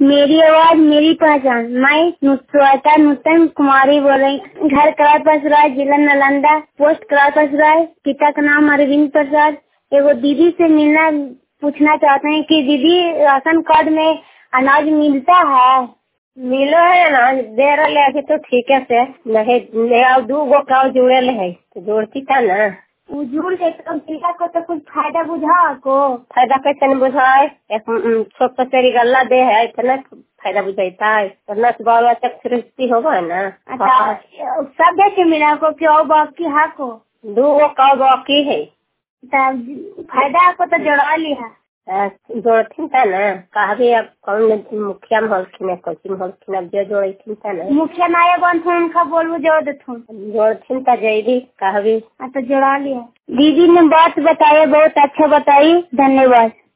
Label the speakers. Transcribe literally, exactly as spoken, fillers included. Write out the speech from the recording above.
Speaker 1: मेरी आवाज मेरी पहचान। मैं नुस्वाता नूतन कुमारी बोल रही। घर करार पसराय, जिला नालंदा, पोस्ट करार पसराय। पिता का नाम अरविंद प्रसाद। एगो दीदी से मिलना पूछना चाहते हैं कि दीदी राशन कार्ड में अनाज मिलता है?
Speaker 2: मिलो है अनाज दे रहे अभी तो ठीक है से नहीं दू गो का जुड़े है तो जोड़ती था ना
Speaker 1: जुड़ के तो पिता को तो कुछ फायदा बुझा को
Speaker 2: फायदा कैसे नहीं बुझाए। एक छोट पसेरी गल्ला दे है इतना फायदा बुझाता है इतना बाल बच्चा सृष्टि होगा ना।
Speaker 1: सब देखे मिला को क्यों बाकी है को
Speaker 2: दो गो का बाकी है
Speaker 1: फायदा को तो जोड़ा लिया
Speaker 2: जोड़ती था ना कहा भी अब कौन मुखिया में होलखिन कोची में होलखिन अब जो जोड़ती था ना
Speaker 1: मुखिया नाया बन थे उनका बोलू जोड़ देथुन
Speaker 2: जोड़ती था जयदी कहा भी
Speaker 1: तो जोड़ा लिया। दीदी ने बात बताया बहुत अच्छा बताई, धन्यवाद।